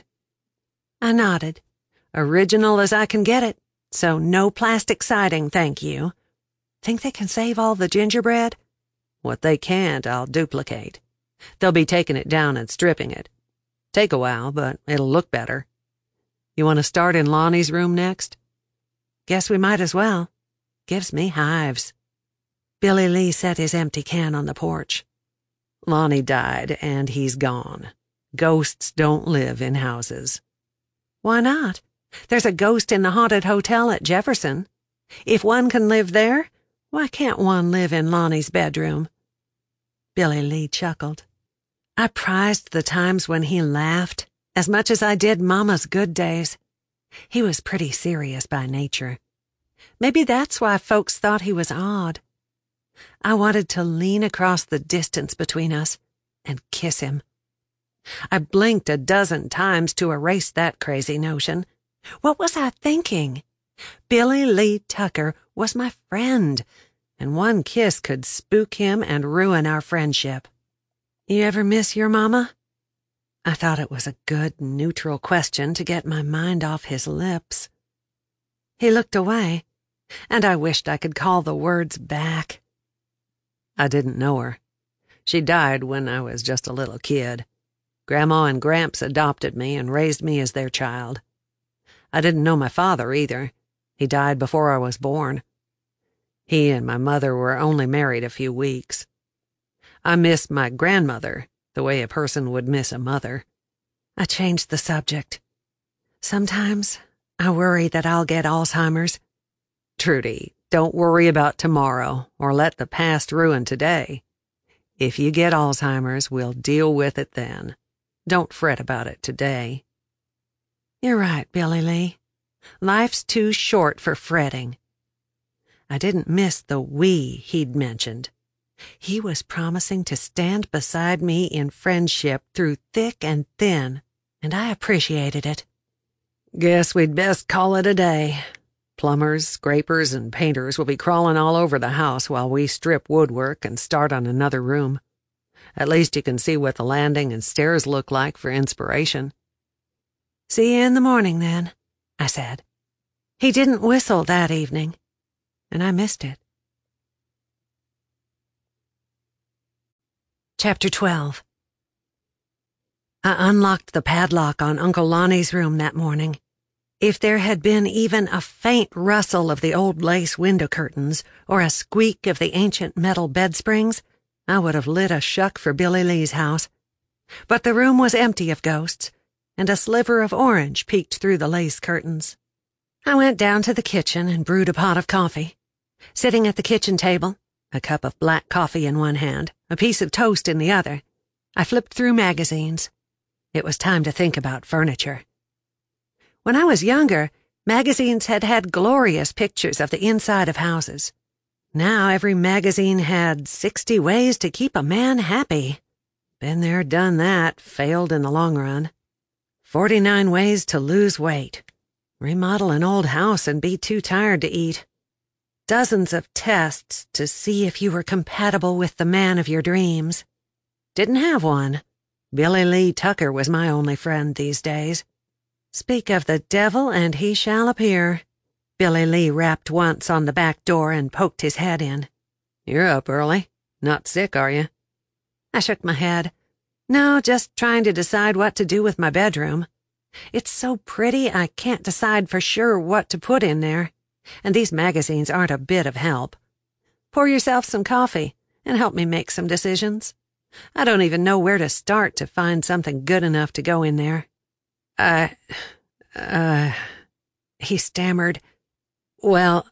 [SPEAKER 1] I nodded. "Original as I can get it, so no plastic siding, thank you. Think they can save all the gingerbread?" "What they can't, I'll duplicate. They'll be taking it down and stripping it. Take a while, but it'll look better. You want to start in Lonnie's room next?" "Guess we might as well. Gives me hives." Billy Lee set his empty can on the porch. "Lonnie died, and he's gone. Ghosts don't live in houses." "Why not? There's a ghost in the haunted hotel at Jefferson. If one can live there, why can't one live in Lonnie's bedroom?" Billy Lee chuckled. I prized the times when he laughed as much as I did Mama's good days. He was pretty serious by nature. Maybe that's why folks thought he was odd. I wanted to lean across the distance between us and kiss him. I blinked a dozen times to erase that crazy notion. What was I thinking? Billy Lee Tucker was my friend, and one kiss could spook him and ruin our friendship. "You ever miss your mama?" I thought it was a good, neutral question to get my mind off his lips. He looked away, and I wished I could call the words back. "I didn't know her. She died when I was just a little kid. Grandma and Gramps adopted me and raised me as their child. I didn't know my father either. He died before I was born. He and my mother were only married a few weeks. I miss my grandmother the way a person would miss a mother." I changed the subject. "Sometimes I worry that I'll get Alzheimer's." "Trudy, don't worry about tomorrow or let the past ruin today. If you get Alzheimer's, we'll deal with it then. Don't fret about it today." "You're right, Billy Lee. Life's too short for fretting." I didn't miss the we he'd mentioned. He was promising to stand beside me in friendship through thick and thin, and I appreciated it. "Guess we'd best call it a day. Plumbers, scrapers, and painters will be crawling all over the house while we strip woodwork and start on another room. At least you can see what the landing and stairs look like for inspiration." "See you in the morning, then," I said. He didn't whistle that evening, and I missed it. Chapter twelve. I unlocked the padlock on Uncle Lonnie's room that morning. If there had been even a faint rustle of the old lace window curtains or a squeak of the ancient metal bed springs, I would have lit a shuck for Billy Lee's house. But the room was empty of ghosts, and a sliver of orange peeked through the lace curtains. I went down to the kitchen and brewed a pot of coffee. Sitting at the kitchen table, a cup of black coffee in one hand, a piece of toast in the other, I flipped through magazines. It was time to think about furniture. When I was younger, magazines had had glorious pictures of the inside of houses. Now every magazine had sixty ways to keep a man happy. Been there, done that, failed in the long run. Forty-nine ways to lose weight. Remodel an old house and be too tired to eat. Dozens of tests to see if you were compatible with the man of your dreams. Didn't have one. Billy Lee Tucker was my only friend these days. Speak of the devil and he shall appear. Billy Lee rapped once on the back door and poked his head in. "You're up early. Not sick, are you?" I shook my head. "No, just trying to decide what to do with my bedroom. It's so pretty I can't decide for sure what to put in there, and these magazines aren't a bit of help. Pour yourself some coffee and help me make some decisions. I don't even know where to start to find something good enough to go in there." I, uh, he stammered. "Well,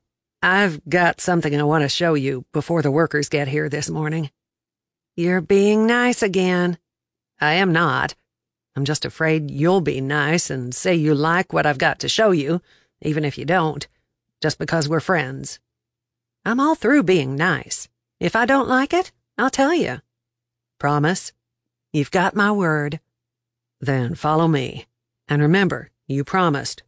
[SPEAKER 1] I've got something I want to show you before the workers get here this morning. You're being nice again. I am not. I'm just afraid you'll be nice and say you like what I've got to show you, even if you don't, just because we're friends. I'm all through being nice. If I don't like it, I'll tell you. Promise? You've got my word. Then follow me. And remember, you promised.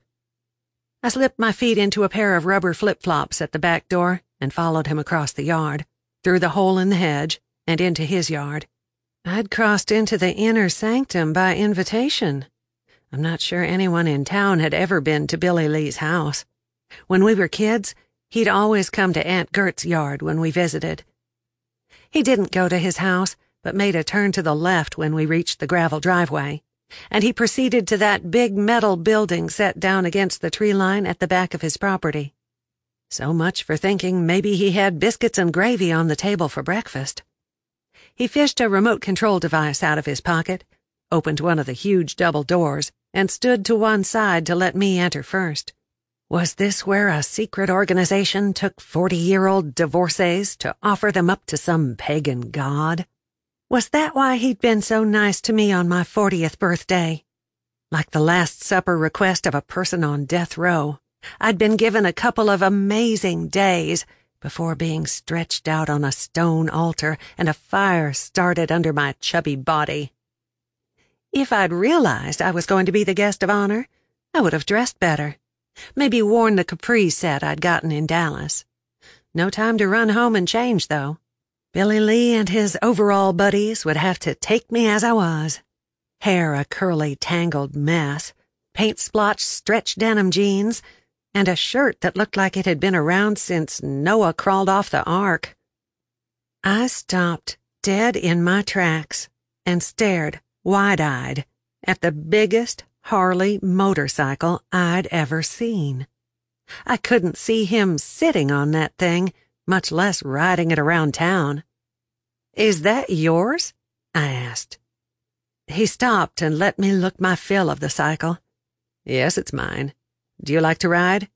[SPEAKER 1] I slipped my feet into a pair of rubber flip-flops at the back door and followed him across the yard, through the hole in the hedge, and into his yard. I'd crossed into the inner sanctum by invitation. I'm not sure anyone in town had ever been to Billy Lee's house. When we were kids, he'd always come to Aunt Gert's yard when we visited. He didn't go to his house, but made a turn to the left when we reached the gravel driveway, and he proceeded to that big metal building set down against the tree line at the back of his property. So much for thinking maybe he had biscuits and gravy on the table for breakfast. He fished a remote control device out of his pocket, opened one of the huge double doors, and stood to one side to let me enter first. Was this where a secret organization took forty-year-old divorcees to offer them up to some pagan god? Was that why he'd been so nice to me on my fortieth birthday? Like the Last Supper request of a person on death row, I'd been given a couple of amazing days before being stretched out on a stone altar and a fire started under my chubby body. If I'd realized I was going to be the guest of honor, I would have dressed better. Maybe worn the capri set I'd gotten in Dallas. No time to run home and change, though. Billy Lee and his overall buddies would have to take me as I was. Hair a curly, tangled mess, paint-splotched stretch denim jeans, and a shirt that looked like it had been around since Noah crawled off the ark. I stopped dead in my tracks and stared, wide-eyed, at the biggest Harley motorcycle I'd ever seen. I couldn't see him sitting on that thing, much less riding it around town. "Is that yours?" I asked. He stopped and let me look my fill of the cycle. "Yes, it's mine. Do you like to ride?"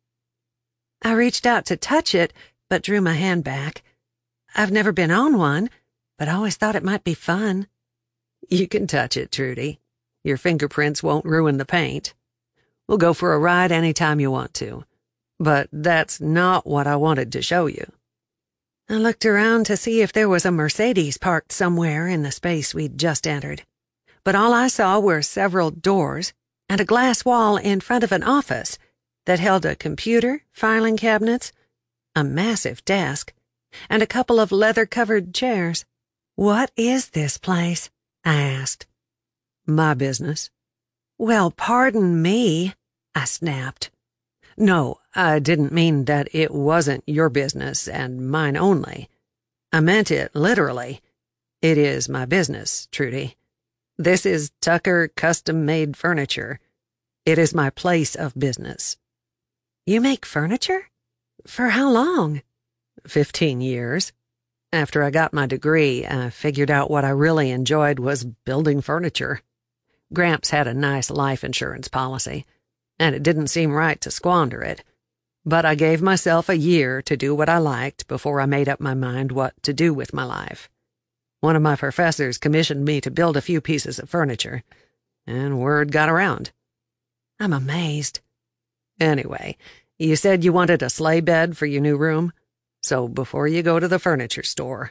[SPEAKER 1] I reached out to touch it, but drew my hand back. I've never been on one, but always thought it might be fun. "You can touch it, Trudy. Your fingerprints won't ruin the paint. We'll go for a ride any time you want to. But that's not what I wanted to show you." I looked around to see if there was a Mercedes parked somewhere in the space we'd just entered, but all I saw were several doors and a glass wall in front of an office that held a computer, filing cabinets, a massive desk, and a couple of leather-covered chairs. "What is this place?" I asked. "My business." "Well, pardon me," I snapped. "No, I didn't mean that it wasn't your business and mine only. I meant it literally. It is my business, Trudy. This is Tucker Custom-Made Furniture. It is my place of business." "You make furniture? For how long?" Fifteen years. After I got my degree, I figured out what I really enjoyed was building furniture. Gramps had a nice life insurance policy, and it didn't seem right to squander it. But I gave myself a year to do what I liked before I made up my mind what to do with my life. One of my professors commissioned me to build a few pieces of furniture, and word got around. I'm amazed. Anyway, you said you wanted a sleigh bed for your new room, so before you go to the furniture store.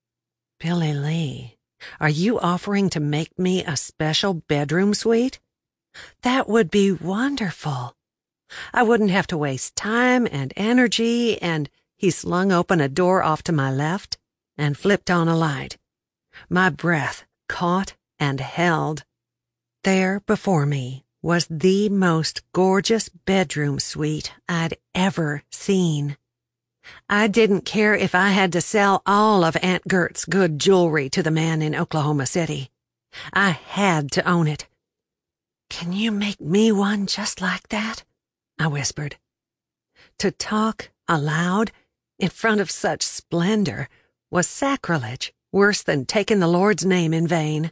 [SPEAKER 1] Billy Lee, are you offering to make me a special bedroom suite? That would be wonderful. I wouldn't have to waste time and energy, and he slung open a door off to my left and flipped on a light. My breath caught and held. There before me was the most gorgeous bedroom suite I'd ever seen. I didn't care if I had to sell all of Aunt Gert's good jewelry to the man in Oklahoma City. I had to own it. "Can you make me one just like that?" I whispered. To talk aloud in front of such splendor was sacrilege, worse than taking the Lord's name in vain.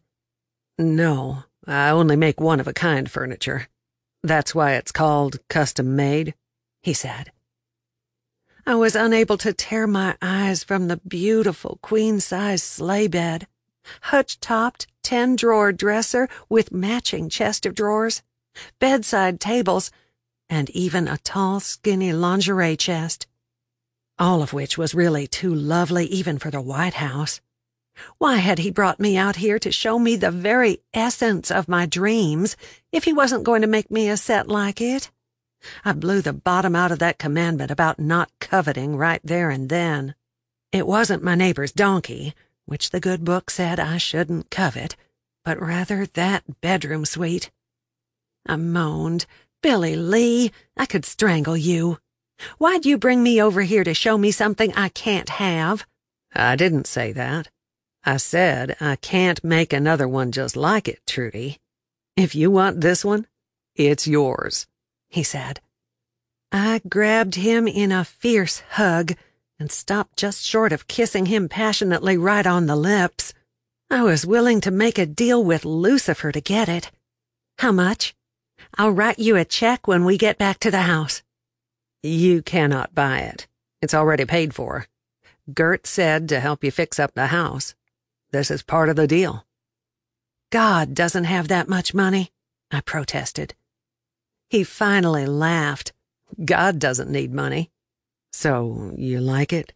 [SPEAKER 1] "No, I only make one-of-a-kind furniture. That's why it's called custom-made," he said. I was unable to tear my eyes from the beautiful queen-size sleigh bed, hutch-topped, ten-drawer dresser with matching chest of drawers, bedside tables, and even a tall, skinny lingerie chest, all of which was really too lovely even for the White House. Why had he brought me out here to show me the very essence of my dreams if he wasn't going to make me a set like it? I blew the bottom out of that commandment about not coveting right there and then. It wasn't my neighbor's donkey, which the good book said I shouldn't covet, but rather that bedroom suite. I moaned, "Billy Lee, I could strangle you. Why'd you bring me over here to show me something I can't have?" "I didn't say that. I said I can't make another one just like it, Trudy. If you want this one, it's yours," he said. I grabbed him in a fierce hug and stopped just short of kissing him passionately right on the lips. I was willing to make a deal with Lucifer to get it. "How much? I'll write you a check when we get back to the house." "You cannot buy it. It's already paid for. Gert said to help you fix up the house. This is part of the deal." "God doesn't have that much money," I protested. He finally laughed. "God doesn't need money. So, you like it?"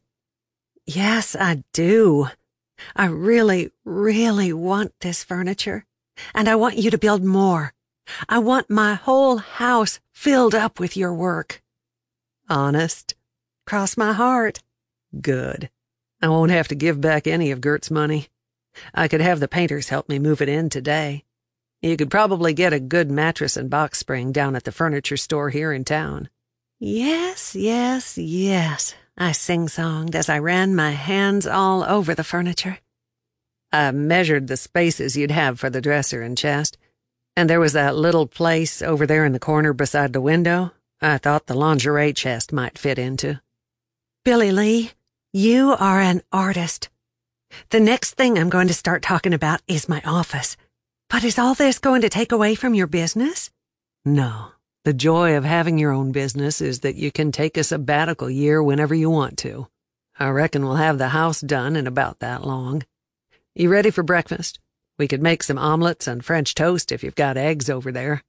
[SPEAKER 1] "Yes, I do. I really, really want this furniture, and I want you to build more. I want my whole house filled up with your work." "Honest?" "Cross my heart." "Good. I won't have to give back any of Gert's money. I could have the painters help me move it in today. You could probably get a good mattress and box spring down at the furniture store here in town." "Yes, yes, yes," I sing-songed as I ran my hands all over the furniture. "I measured the spaces you'd have for the dresser and chest, and there was that little place over there in the corner beside the window I thought the lingerie chest might fit into." "Billy Lee, you are an artist. The next thing I'm going to start talking about is my office. But is all this going to take away from your business?" "No. The joy of having your own business is that you can take a sabbatical year whenever you want to. I reckon we'll have the house done in about that long. You ready for breakfast? We could make some omelets and French toast if you've got eggs over there."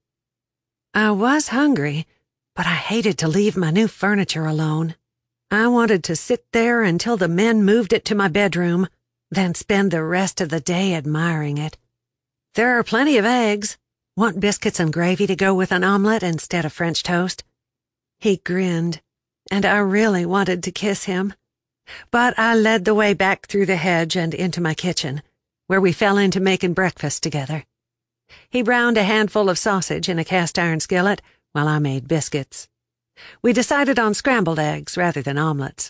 [SPEAKER 1] I was hungry, but I hated to leave my new furniture alone. I wanted to sit there until the men moved it to my bedroom, then spend the rest of the day admiring it. "There are plenty of eggs. Want biscuits and gravy to go with an omelet instead of French toast?" He grinned, and I really wanted to kiss him. But I led the way back through the hedge and into my kitchen, where we fell into making breakfast together. He browned a handful of sausage in a cast-iron skillet while I made biscuits. We decided on scrambled eggs rather than omelets.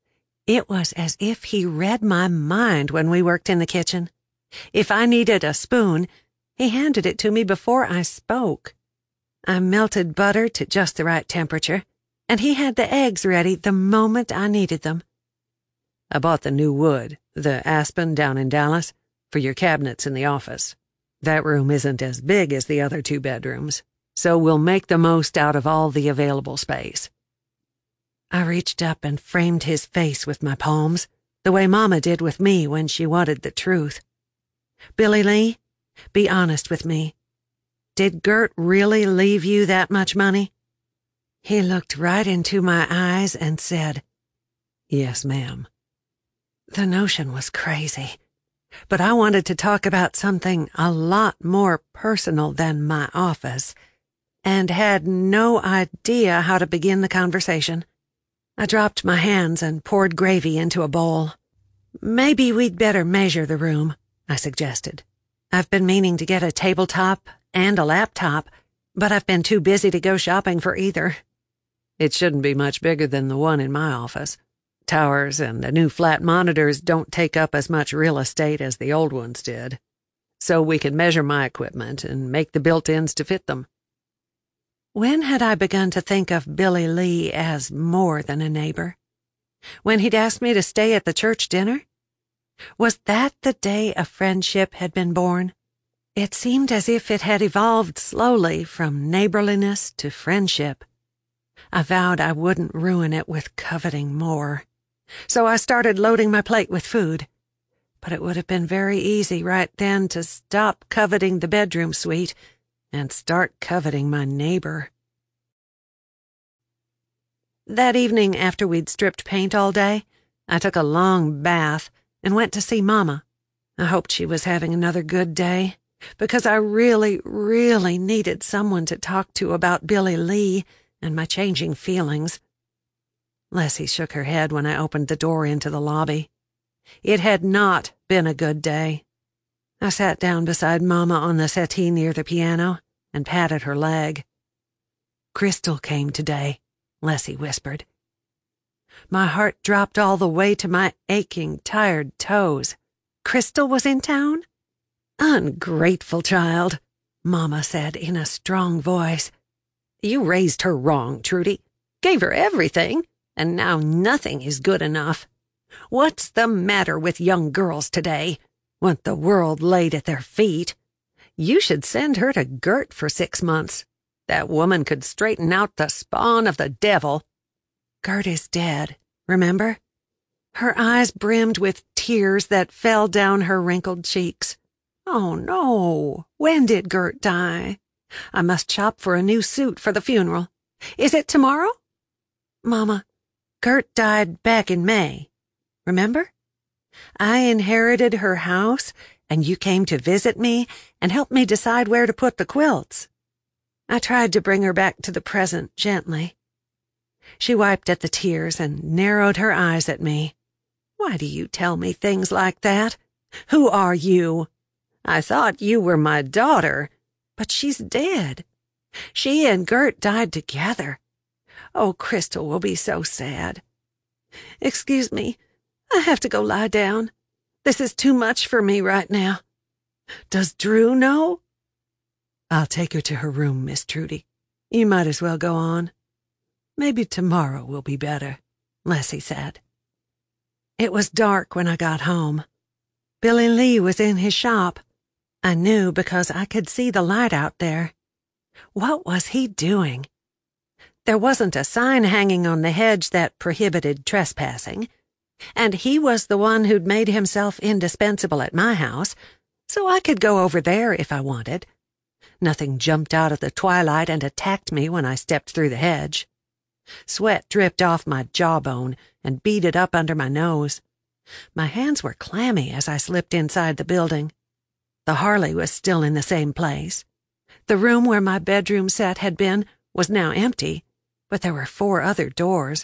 [SPEAKER 1] It was as if he read my mind when we worked in the kitchen. If I needed a spoon, he handed it to me before I spoke. I melted butter to just the right temperature, and he had the eggs ready the moment I needed them. "I bought the new wood, the aspen down in Dallas, for your cabinets in the office. That room isn't as big as the other two bedrooms, so we'll make the most out of all the available space." I reached up and framed his face with my palms, the way Mama did with me when she wanted the truth. "Billy Lee, be honest with me. Did Gert really leave you that much money?" He looked right into my eyes and said, "Yes, ma'am." The notion was crazy, but I wanted to talk about something a lot more personal than my office, and had no idea how to begin the conversation. I dropped my hands and poured gravy into a bowl. "Maybe we'd better measure the room," I suggested. "I've been meaning to get a tabletop and a laptop, but I've been too busy to go shopping for either." "It shouldn't be much bigger than the one in my office. Towers and the new flat monitors don't take up as much real estate as the old ones did. So we can measure my equipment and make the built-ins to fit them." When had I begun to think of Billy Lee as more than a neighbor? When he'd asked me to stay at the church dinner? Was that the day a friendship had been born? It seemed as if it had evolved slowly from neighborliness to friendship. I vowed I wouldn't ruin it with coveting more. So I started loading my plate with food. But it would have been very easy right then to stop coveting the bedroom suite and start coveting my neighbor. That evening, after we'd stripped paint all day, I took a long bath and went to see Mama. I hoped she was having another good day, because I really, really needed someone to talk to about Billy Lee and my changing feelings. Leslie shook her head when I opened the door into the lobby. It had not been a good day. I sat down beside Mama on the settee near the piano and patted her leg. "Crystal came today," Leslie whispered. My heart dropped all the way to my aching, tired toes. Crystal was in town? "Ungrateful child," Mama said in a strong voice. "You raised her wrong, Trudy. Gave her everything, and now nothing is good enough. What's the matter with young girls today? Want the world laid at their feet? You should send her to Gert for six months. That woman could straighten out the spawn of the devil." "Gert is dead, remember?" Her eyes brimmed with tears that fell down her wrinkled cheeks. "Oh, no. When did Gert die? I must shop for a new suit for the funeral. Is it tomorrow?" "Mama, Gert died back in May. Remember? I inherited her house, and you came to visit me and helped me decide where to put the quilts." I tried to bring her back to the present gently. She wiped at the tears and narrowed her eyes at me. "Why do you tell me things like that? Who are you? I thought you were my daughter, but she's dead. She and Gert died together. Oh, Crystal will be so sad. Excuse me, I have to go lie down. This is too much for me right now. Does Drew know?" "I'll take her to her room, Miss Trudy. You might as well go on. Maybe tomorrow will be better," Leslie said. It was dark when I got home. Billy Lee was in his shop. I knew because I could see the light out there. What was he doing? There wasn't a sign hanging on the hedge that prohibited trespassing, and he was the one who'd made himself indispensable at my house, so I could go over there if I wanted. Nothing jumped out of the twilight and attacked me when I stepped through the hedge. Sweat dripped off my jawbone and beaded up under my nose. My hands were clammy as I slipped inside the building. The Harley was still in the same place. The room where my bedroom set had been was now empty, but there were four other doors.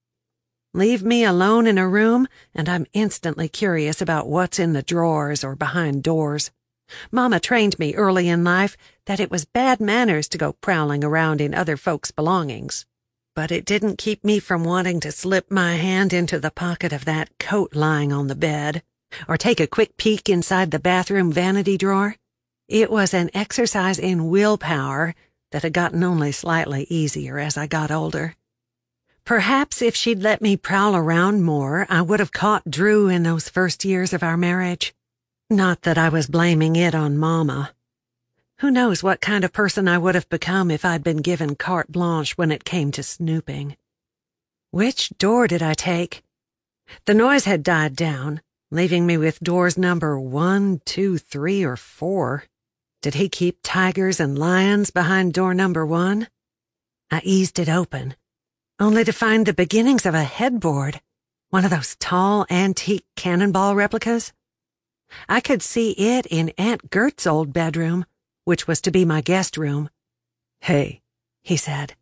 [SPEAKER 1] Leave me alone in a room, and I'm instantly curious about what's in the drawers or behind doors. Mama trained me early in life that it was bad manners to go prowling around in other folks' belongings. But it didn't keep me from wanting to slip my hand into the pocket of that coat lying on the bed, or take a quick peek inside the bathroom vanity drawer. It was an exercise in willpower that had gotten only slightly easier as I got older. Perhaps if she'd let me prowl around more, I would have caught Drew in those first years of our marriage. Not that I was blaming it on Mama. Who knows what kind of person I would have become if I'd been given carte blanche when it came to snooping. Which door did I take? The noise had died down, leaving me with doors number one, two, three, or four. Did he keep tigers and lions behind door number one? I eased it open, only to find the beginnings of a headboard, one of those tall, antique cannonball replicas. I could see it in Aunt Gert's old bedroom, which was to be my guest room. "Hey," he said.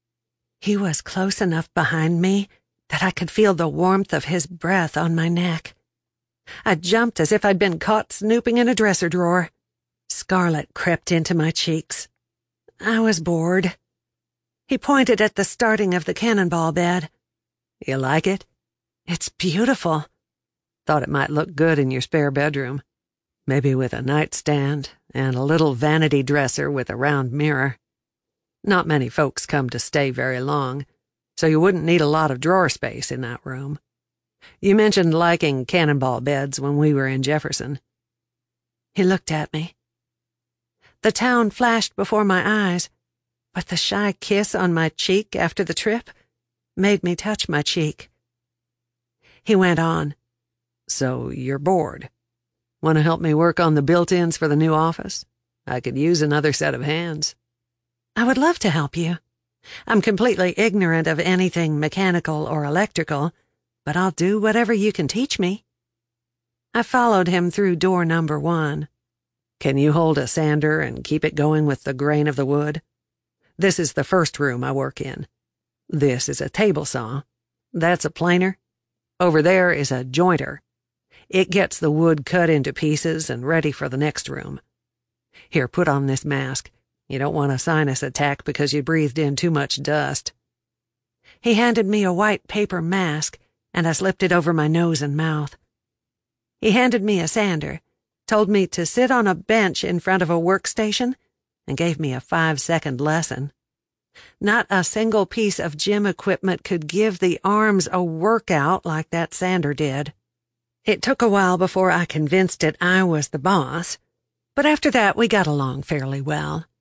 [SPEAKER 1] He was close enough behind me that I could feel the warmth of his breath on my neck. I jumped as if I'd been caught snooping in a dresser drawer. Scarlet crept into my cheeks. I was bored. He pointed at the starting of the cannonball bed. "You like it?" "It's beautiful." "Thought it might look good in your spare bedroom. Maybe with a nightstand and a little vanity dresser with a round mirror. Not many folks come to stay very long, so you wouldn't need a lot of drawer space in that room. You mentioned liking cannonball beds when we were in Jefferson." He looked at me. The town flashed before my eyes. but the shy kiss on my cheek after the trip made me touch my cheek. He went on, "So you're bored. Want to help me work on the built-ins for the new office? I could use another set of hands." "I would love to help you. I'm completely ignorant of anything mechanical or electrical, but I'll do whatever you can teach me." I followed him through door number one. "Can you hold a sander and keep it going with the grain of the wood? This is the first room I work in. This is a table saw. That's a planer. Over there is a jointer. It gets the wood cut into pieces and ready for the next room. Here, put on this mask. You don't want a sinus attack because you breathed in too much dust." He handed me a white paper mask, and I slipped it over my nose and mouth. He handed me a sander, told me to sit on a bench in front of a workstation, and gave me a five-second lesson. Not a single piece of gym equipment could give the arms a workout like that sander did. It took a while before I convinced it I was the boss, but after that we got along fairly well.